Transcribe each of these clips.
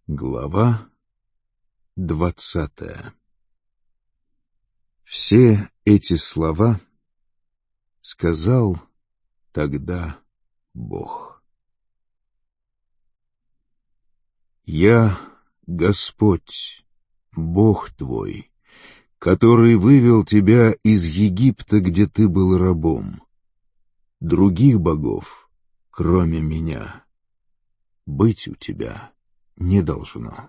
Глава 20. Все эти слова сказал тогда Бог. «Я Господь, Бог твой, который вывел тебя из Египта, где ты был рабом. Других богов, кроме меня, быть у тебя не должно.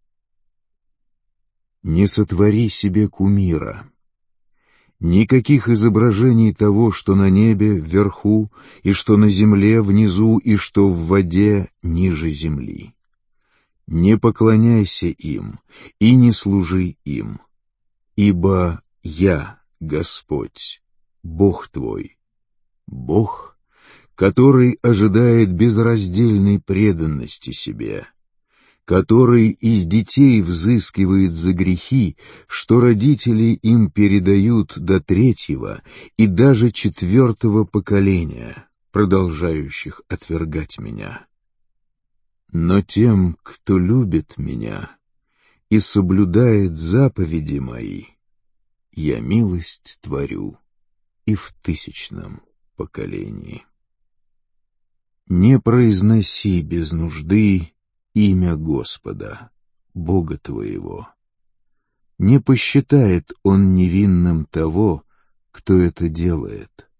Не сотвори себе кумира, никаких изображений того, что на небе вверху, и что на земле внизу, и что в воде ниже земли. Не поклоняйся им и не служи им, ибо я, Господь, Бог твой, Бог, который ожидает безраздельной преданности себе, который из детей взыскивает за грехи, что родители им передают до 3-го и даже 4-го поколения, продолжающих отвергать меня. Но тем, кто любит меня и соблюдает заповеди мои, я милость творю и в 1000-м поколении. Не произноси без нужды имя Господа, Бога твоего. Не посчитает Он невинным того, кто это делает.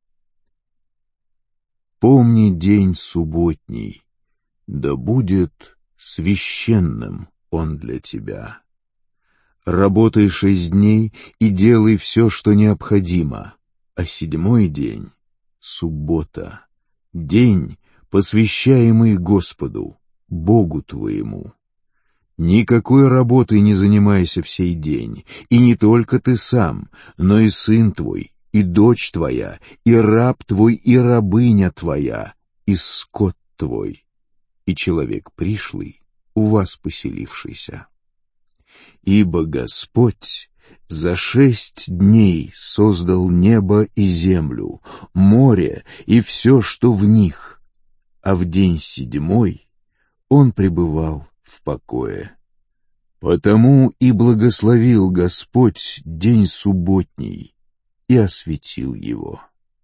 Помни день субботний, да будет священным он для тебя. Работай 6 дней и делай все, что необходимо, а 7-й день — суббота, день, посвящаемый Господу, Богу твоему. Никакой работой не занимайся в сей день, и не только ты сам, но и сын твой, и дочь твоя, и раб твой, и рабыня твоя, и скот твой, и человек пришлый, у вас поселившийся. Ибо Господь за 6 дней создал небо и землю, море и все, что в них, а в день 7-й Он пребывал в покое. Потому и благословил Господь день субботний и осветил его.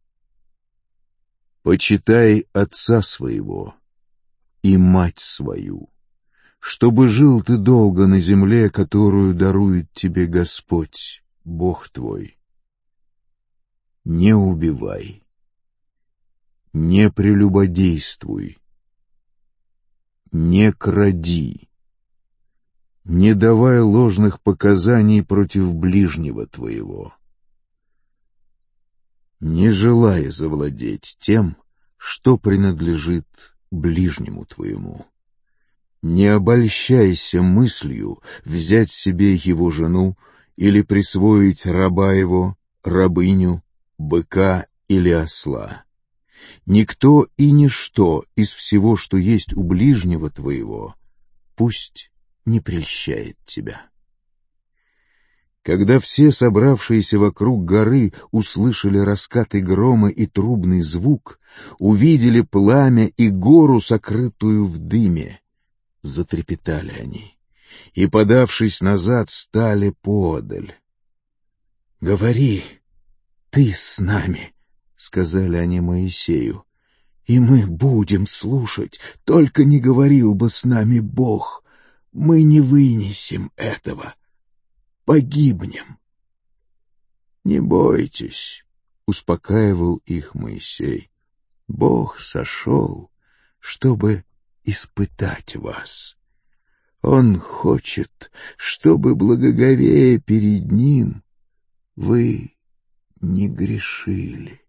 Почитай отца своего и мать свою, чтобы жил ты долго на земле, которую дарует тебе Господь, Бог твой. Не убивай, не прелюбодействуй, не кради, не давай ложных показаний против ближнего твоего. Не желай завладеть тем, что принадлежит ближнему твоему. Не обольщайся мыслью взять себе его жену или присвоить раба его, рабыню, быка или осла. Никто и ничто из всего, что есть у ближнего твоего, пусть не прельщает тебя. Когда все собравшиеся вокруг горы услышали раскаты грома и трубный звук, увидели пламя и гору, сокрытую в дыме, затрепетали они и, подавшись назад, стали поодаль. «Говори, ты с нами», — сказали они Моисею, — «и мы будем слушать, только не говорил бы с нами Бог, мы не вынесем этого, погибнем». «Не бойтесь», — успокаивал их Моисей, — «Бог сошел, чтобы испытать вас. Он хочет, чтобы, благоговея перед Ним, вы не грешили».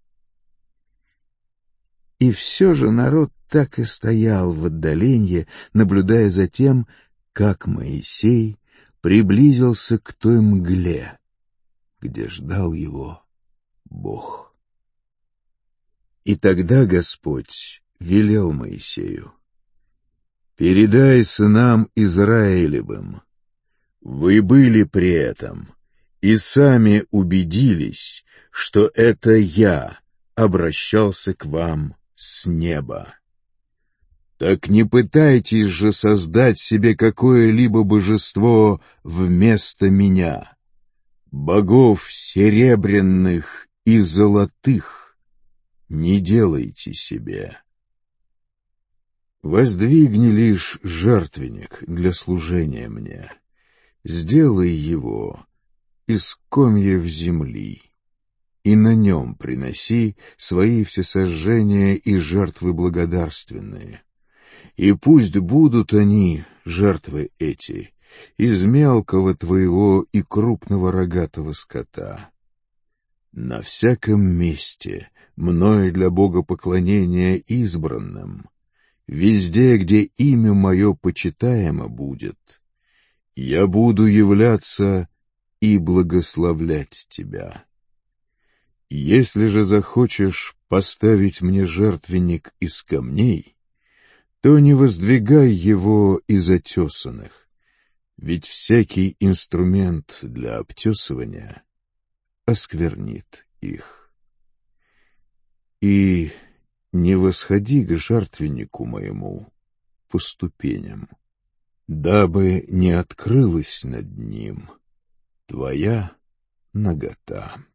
И все же народ так и стоял в отдалении, наблюдая за тем, как Моисей приблизился к той мгле, где ждал его Бог. И тогда Господь велел Моисею: «Передай сынам Израилевым, вы были при этом и сами убедились, что это я обращался к вам с неба. Так не пытайтесь же создать себе какое-либо божество вместо меня. Богов серебряных и золотых не делайте себе. Воздвигни лишь жертвенник для служения мне. Сделай его из комьев земли, и на нем приноси свои всесожжения и жертвы благодарственные. И пусть будут они, жертвы эти, из мелкого твоего и крупного рогатого скота. На всяком месте, мною для богопоклонения избранным, везде, где имя мое почитаемо будет, я буду являться и благословлять тебя. Если же захочешь поставить мне жертвенник из камней, то не воздвигай его из отесанных, ведь всякий инструмент для обтесывания осквернит их. И не восходи к жертвеннику моему по ступеням, дабы не открылась над ним твоя нагота.